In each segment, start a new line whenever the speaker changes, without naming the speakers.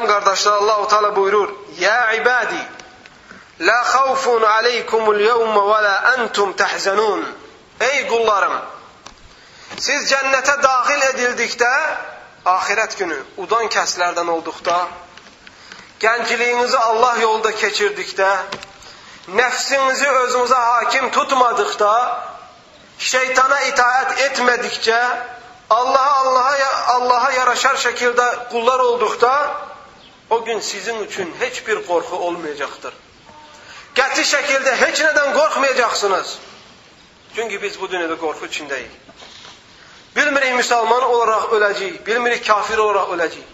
möhtərəm qardaşlar, Allah-u Teala buyurur: "Ya ibadi, la xawfun aleykumul yevme ve la entum tahzanun." Ey qullarım, siz cənnətə daxil edildikdə, axirət günü udan kəslərdən olduqda, gəncliyinizi Allah yolda keçirdikdə, nəfsinizi özünüzə hakim tutmadıqda, şeytana itaat etmədikcə, Allah'a yaraşar şəkildə qullar olduqda, o gün sizin üçün heç bir qorxu olmayacaqdır. Qəti şəkildə heç nədən qorxmayacaqsınız. Çünki biz bu dünyada qorxu içindəyik. Bilmirik müsəlman olaraq öləcəyik, bilmirik kafir olaraq öləcəyik.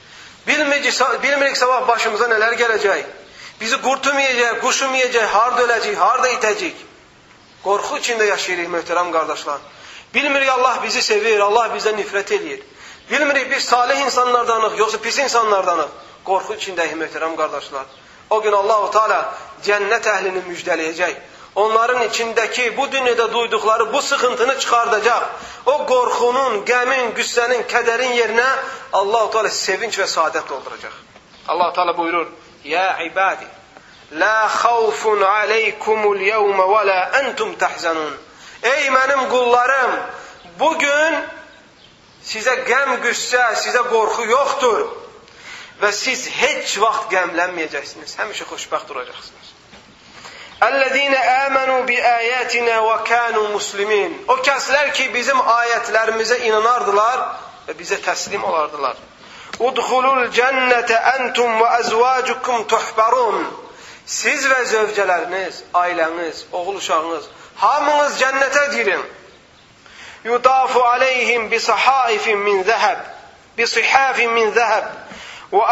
Bilmirik sabah başımıza nələr gələcək. Bizi qurtumayacaq, quşumayacaq, harda öləcəyik, harda itəcəyik. Qorxu içində yaşayırıq möhtərəm qardaşlar. Bilmirik Allah bizi sevir, Allah bizdən nifrət edir. Bilmirik biz salih insanlardanıq, yoxsa pis insanlardanıq. Qorxu içindəyik möhtərəm qardaşlar. O gün Allah-u Teala cənnət əhlini müjdələyəcək. Onların içindəki bu dünyada duyduqları bu sıxıntını çıxardacaq. O qorxunun, qəmin, qüssənin, kədərin yerinə Allah-u Teala sevinç və saadət dolduracaq. Allah-u Teala buyurur: "Ya ibadi, la xawfun aleykumul yevme ve la entum tahzanun." Ey mənim qullarım, bugün sizə qəm, qüssə, sizə qorxu yoxdur və siz heç vaxt qəmlənməyəcəksiniz. Həmişə xoşbəxt duracaqsınız. "Əllezîne âmenû bi âyâtinâ ve kânû muslimîn." O kəslər ki, bizim ayətlərimizə inanardılar və bizə təslim olardılar. "Udxulul cənnətə entum və əzvâcukum tuhbarun." Siz və zövcələriniz, ailəniz, oğul uşağınız, hamınız cənnətə girin. "Yudafu aleyhim bi sahaifin min zəhəb, bi sihafin min zəhəb, və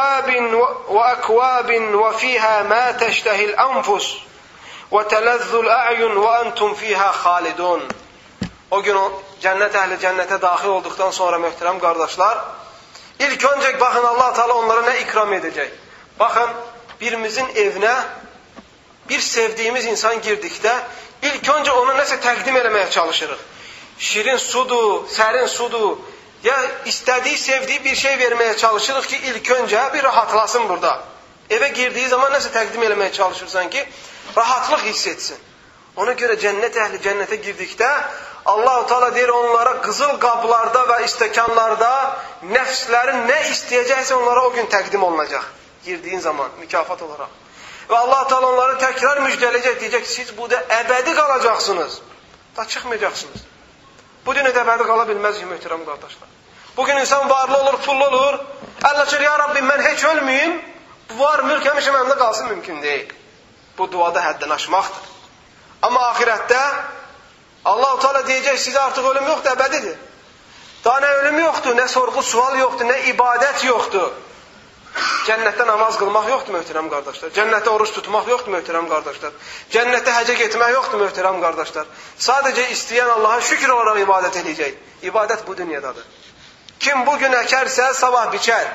akvabin və fîhə mâ teştehil anfus, və telezzul a'yun və entum fîhə xalidun." O gün cənnət əhli cənnətə daxil olduqdan sonra möhtərəm qardaşlar, ilk öncə baxın Allah Teala onlara nə ikram edəcək. Baxın, birimizin evinə bir sevdiyimiz insan girdikdə, ilk öncə ona nəsə təqdim eləməyə çalışırıq. Şirin sudur, sərin sudur, ya istədiyi, sevdiyi bir şey verməyə çalışırıq ki, ilk öncə bir rahatlasın burada. Evə girdiyi zaman nəsə təqdim eləməyə çalışırsan ki, rahatlıq hiss etsin. Ona görə cənnət əhli cənnətə girdikdə, Allah-u Teala deyir onlara qızıl qablarda və istəkanlarda nəfslərin nə istəyəcəksə onlara o gün təqdim olunacaq. Girdiyin zaman, mükafat olaraq. Və Allah-u Teala onları təkrar müjdələyəcək, deyəcək ki, siz burada əbədi qalacaqsınız. Da çıxmayacaqsınız. Bu dünyada əbədi qala bilməzik möhtərəm qardaşlar. Bugün insan varlı olur, pullu olur. Allah çır, ya Rabbim, mən heç ölməyim. Bu var, mülk həmişə məndə qalsın mümkün deyil. Bu duada həddən aşmaqdır. Amma ahirətdə Allah-u Teala deyəcək, sizə artıq ölüm yoxdur, əbədidir. Daha nə ölüm yoxdur, nə sorğu sual yoxdur, nə ibadət yoxdur. Cənnətdə namaz qılmaq yoxdur möhtərəm qardaşlar. Cənnətdə oruç tutmaq yoxdur möhtərəm qardaşlar. Cənnətdə həcə getmək yoxdur möhtərəm qardaşlar. Sadəcə istəyən Allaha şükür olaraq ibadət edəcək. İbadət bu dünyadadır. Kim bugün əkərsə, sabah biçər.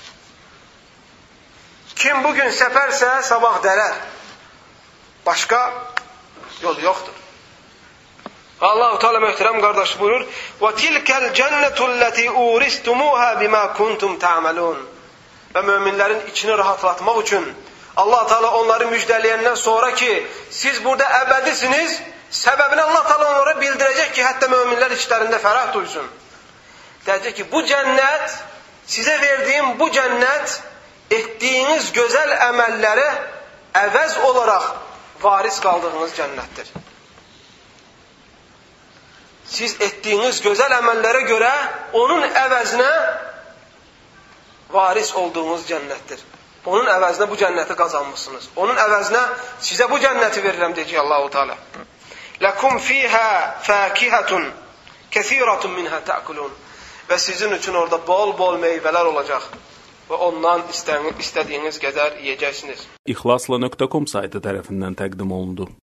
Kim bugün səpərsə, sabah dərər. Başqa yol yoxdur. Allah-u Teala möhtərəm qardaş buyurur: "Və tilkəl cənnətullətī uristumuhə bimə kuntum ta'malun." Və möminlərin içini rahatlatmaq üçün Allah Teala onları müjdələyəndən sonra ki, siz burada əbədisiniz, səbəbini Allah Teala onlara bildirəcək ki, hətta möminlər içlərində fərah duysun. Deyəcək ki, bu cənnət, sizə verdiyim bu cənnət, etdiyiniz gözəl əməlləri əvəz olaraq varis qaldığınız cənnətdir. Siz etdiyiniz gözəl əməllərə görə onun əvəzinə varis olduğunuz cənnətdir. Onun əvəzinə bu cənnəti qazanmışsınız. Onun əvəzinə sizə bu cənnəti verirəm deyəcək Allah-u Teala. Lakum fiha fakihatun kesiratun minha ta'kulun. Və sizin üçün orada bol-bol meyvələr olacaq və ondan istədiyiniz qədər yeyəcəksiniz.
İxlasla.com saytı tərəfindən təqdim olundu.